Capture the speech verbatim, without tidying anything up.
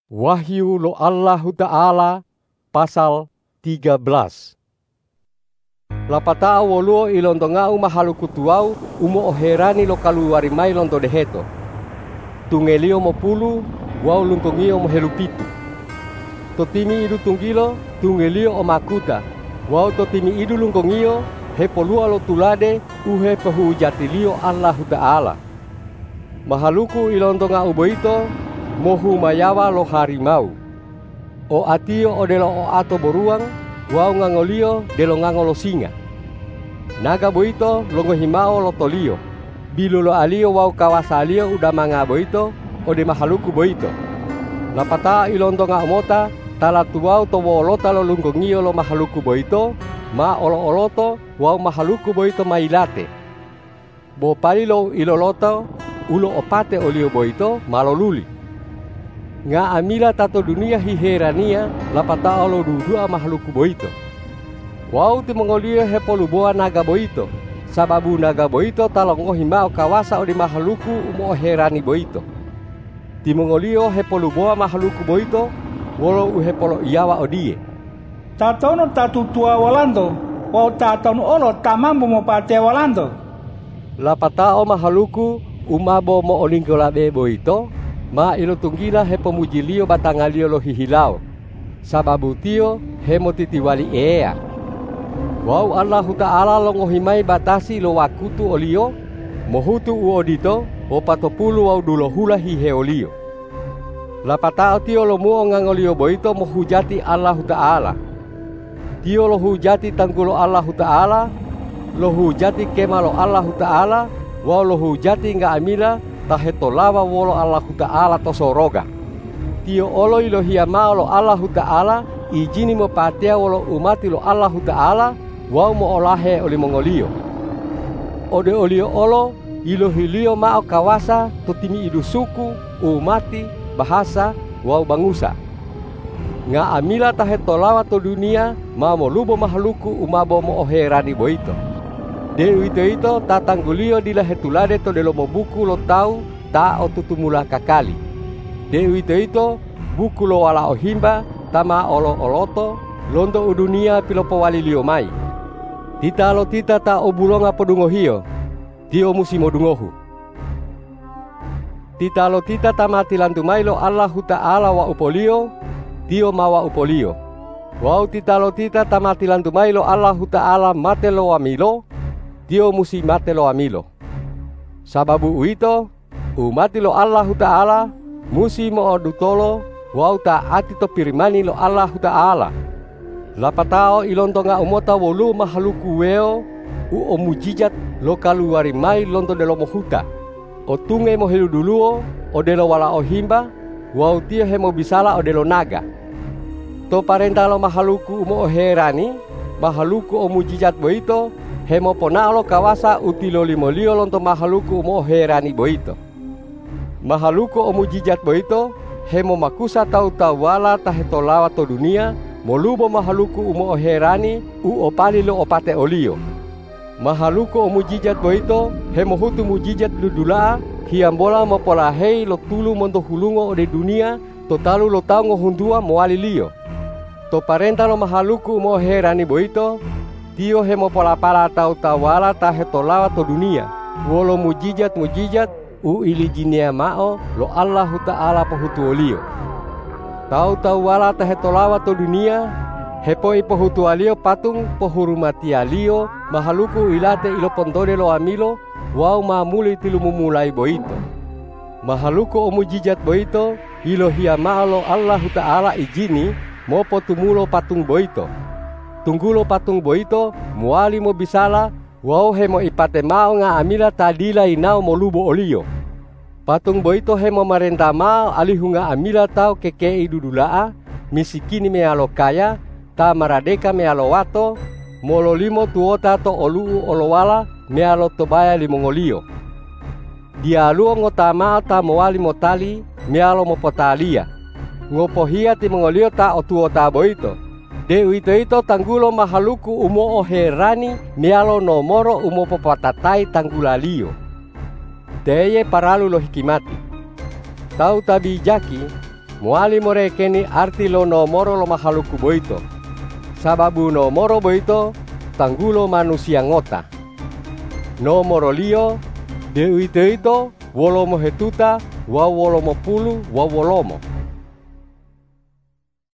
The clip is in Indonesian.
Wahyu lo Allah Ta'ala pasal tiga belas. Lapata woluo ilondongau mahaluku tuau umo oherani lo kaluari mai londo deheto. Tungelio mo pulu wau luntongio mo helupitu. Totimi idu tunggilo tungelio o makuta. Wau totimi idu lungkongio hepolua lo tulade uhe pehujatilio Allah Ta'ala. Mahaluku ilondongau boito mohu mayawa lo harimau. O atio odelo o ato boruang, wau ngangolio delo ngangolo singa. Naga boito longo himao lo tolio. Bilo lo alio wau kawasa alio udah manga boito, ode mahaluku boito. Lapata ilondo nga omota, talatu wau to wolota lo lungongio lo mahaluku boito, ma olo oloto wau mahaluku boito mailate. Bo palilo iloloto, ulo opate olio boito maloluli. Nga amila tato dunia hiherania lapata olo dudua mahaluku boito. Wau ti mongolio hepoluboa naga boito. Sababu naga boito talongo himao kawasa odi mahaluku umo herani boito. Ti mongolio hepoluboa mahaluku boito wolo uhepolo iyawa odie. Tatono tatutua walando, wau tatono olo tamambo mo pate walando. Lapata o mahaluku umabo mo olingolabe boito. Ma ilo tunggila he pemujilio batangalio lo hihilao. Sababu tio he motitiwali ea. Wau Allah Ta'ala lo ngohimai batasi lo wakutu olio. Mohutu uodito o patopulu wau dulo hula hihe olio. Lapatao tio lo muo ngangolio boito mohujati Allah Ta'ala. Tio lo hujati tanggulo Allah Ta'ala. Lo hujati kemalo Allah Ta'ala. Wau lo hujati nga amila tahetolawa wolo Allah Ta'ala tosoroga. Tio olo ilo hiyama lo Allah Ta'ala ijini mo patea wolo umati lo Allah Ta'ala wau mo olahe oli mongolio. Ode olio olo ilo hilio mao kawasa totimi idu suku, umati, bahasa, wau bangusa. Nga amila tahetolawa to dunia ma mo lubo mahaluku umabo mo oherani boito. Dewi itu itu tatanggulio dila hetulade to delo mo buku lo tau ta o tutumula kakali. Dewi itu itu buku lo wala ohimba tama olo oloto londo udunia pilopo wali lio mai. Tita lo tita ta obulonga podungo hio. Tio musimo dungohu. Tita lo tita tama tilantumai lo Allah Ta'ala wa upolio. Tio mawa upolio. Wau tita lo tita tama tilantumai lo Allah Ta'ala mate lo amilo. Tio musi mate lo amilo. Sababu uito umati lo Allah Ta'ala musi mo odutolo wau taati to pirimani lo Allah Ta'ala. Lapatao ilonto nga umota wolu mahaluku weo u omujijat lo kaluari mai lonto delo mohuta. O tunge mo helu duluo o delo wala ohimba wau tio hemo bisala o delo naga. To parenta lo mahaluku umo oherani mahaluku omujijat boito hemo ponalo kawasa utilo limolio lonto mahaluku umo herani boito. Mahaluku omujijat boito hemo makusa tau tau wala tahetolawa to dunia molubo mahaluku umo herani u opali lo opate olio. Mahaluku omujijat boito hemo hutu mujijat ludula hiambola mopolahei lo tulu monto hulungo ode dunia totalu lo tau ngohundua moali lio. To parenta lo mahaluku umo herani boito tio hemo pola pala tau tawala tahetolawa to dunia. Wolo mujijat mujijat u ilijinia mao lo Allah Ta'ala pohutu olio. Tau tawala tahetolawa to dunia hepoi pohutu alio patung pohurumati alio mahaluku ilate ilo pondore lo amilo wau mamuli tilu mumulai boito. Mahaluku o mujijat boito ilo hiya mao lo Allah Ta'ala ijini mopo tumulo patung boito. Tunggulo patung boito muali mo bisala wau hemo ipate mao nga amila tadila inao mo lubo olio. Patung boito hemo marenta mao alihu nga amila tau keke idudulaa misikini mealo kaya ta maradeka mealo wato molo limo tuota to oluu olowala mealo tobaya limongolio. Dialuo ngotama ta moali motali mealo mo potalia. Ngopohia ti mongolio ta otuota boito. Dewi itu itu tanggulo mahaluku umo oherani mialo nomoro umo popatatai tanggulalio. Deye paralu lo hikimati. Tau tabi jaki Moali morekeni arti lo nomoro lo mahaluku boito. Sababu nomoro boito tanggulo manusia ngota. Nomoro lio de uito wolomo hetuta wa wolomo pulu wa wolomo.